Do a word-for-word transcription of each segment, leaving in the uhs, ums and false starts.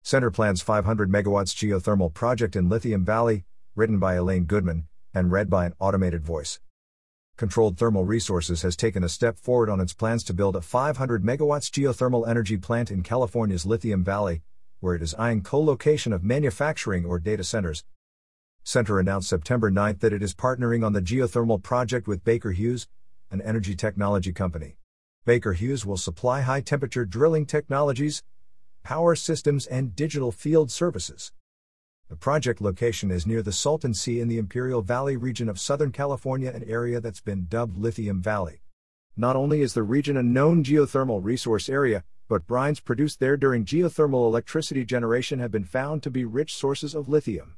Center plans five hundred megawatts geothermal project in Lithium Valley, written by Elaine Goodman, and read by an automated voice. Controlled Thermal Resources has taken a step forward on its plans to build a five hundred megawatts geothermal energy plant in California's Lithium Valley, where it is eyeing co-location of manufacturing or data centers. Center announced September ninth that it is partnering on the geothermal project with Baker Hughes, an energy technology company. Baker Hughes will supply high-temperature drilling technologies, power systems, and digital field services. The project location is near the Salton Sea in the Imperial Valley region of Southern California, an area that's been dubbed Lithium Valley. Not only is the region a known geothermal resource area, but brines produced there during geothermal electricity generation have been found to be rich sources of lithium.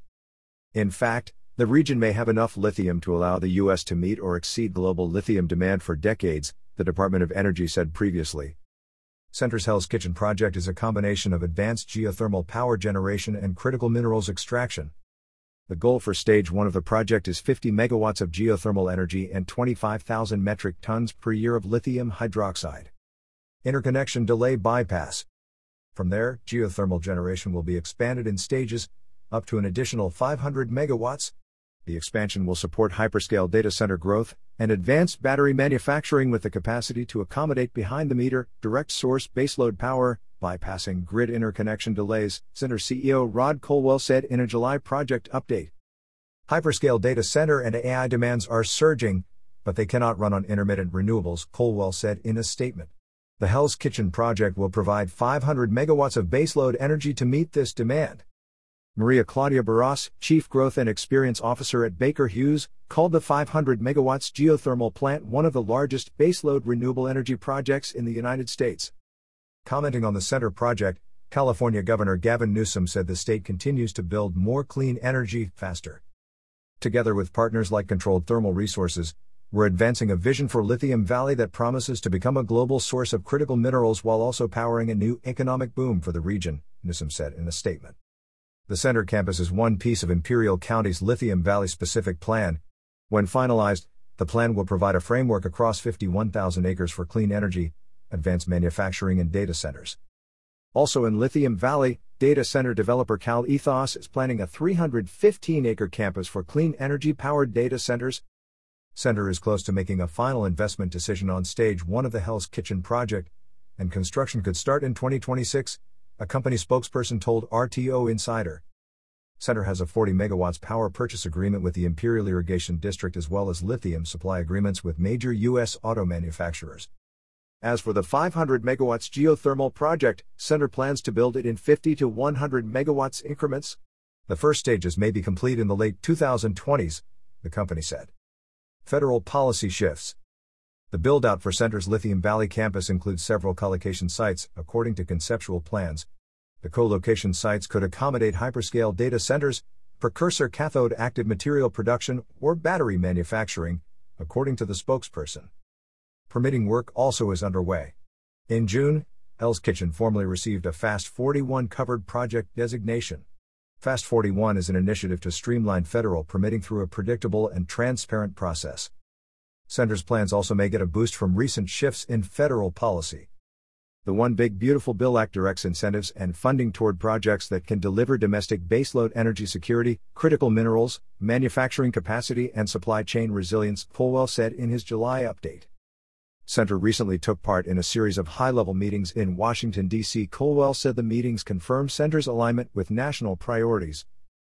In fact, the region may have enough lithium to allow the U S to meet or exceed global lithium demand for decades, the Department of Energy said previously. Center's Hell's Kitchen project is a combination of advanced geothermal power generation and critical minerals extraction. The goal for stage one of the project is fifty megawatts of geothermal energy and twenty-five thousand metric tons per year of lithium hydroxide. Interconnection delay bypass. From there, geothermal generation will be expanded in stages, up to an additional five hundred megawatts. The expansion will support hyperscale data center growth and advanced battery manufacturing with the capacity to accommodate behind-the-meter, direct-source baseload power, bypassing grid interconnection delays, Center C E O Rod Colwell said in a July project update. Hyperscale data center and A I demands are surging, but they cannot run on intermittent renewables, Colwell said in a statement. The Hell's Kitchen project will provide five hundred megawatts of baseload energy to meet this demand. Maria Claudia Barras, Chief Growth and Experience Officer at Baker Hughes, called the five hundred megawatts geothermal plant one of the largest baseload renewable energy projects in the United States. Commenting on the Center project, California Governor Gavin Newsom said the state continues to build more clean energy faster. Together with partners like Controlled Thermal Resources, we're advancing a vision for Lithium Valley that promises to become a global source of critical minerals while also powering a new economic boom for the region, Newsom said in a statement. The Center campus is one piece of Imperial County's Lithium Valley-specific plan. When finalized, the plan will provide a framework across fifty-one thousand acres for clean energy, advanced manufacturing and data centers. Also in Lithium Valley, data center developer Cal Ethos is planning a three hundred fifteen acre campus for clean energy-powered data centers. Center is close to making a final investment decision on stage one of the Hell's Kitchen project, and construction could start in twenty twenty-six, a company spokesperson told R T O Insider. Center has a forty megawatts power purchase agreement with the Imperial Irrigation District as well as lithium supply agreements with major U S auto manufacturers. As for the five hundred megawatts geothermal project, Center plans to build it in fifty to one hundred megawatts increments. The first stages may be complete in the late twenty twenties, the company said. Federal policy shifts. The build-out for Center's Lithium Valley campus includes several co-location sites, according to conceptual plans. The co-location sites could accommodate hyperscale data centers, precursor cathode active material production, or battery manufacturing, according to the spokesperson. Permitting work also is underway. In June, Hell's Kitchen formally received a Fast forty-one covered project designation. Fast forty-one is an initiative to streamline federal permitting through a predictable and transparent process. Center's plans also may get a boost from recent shifts in federal policy. The One Big Beautiful Bill Act directs incentives and funding toward projects that can deliver domestic baseload energy security, critical minerals, manufacturing capacity, and supply chain resilience, Colwell said in his July update. Center recently took part in a series of high-level meetings in Washington, D C Colwell said the meetings confirmed Center's alignment with national priorities,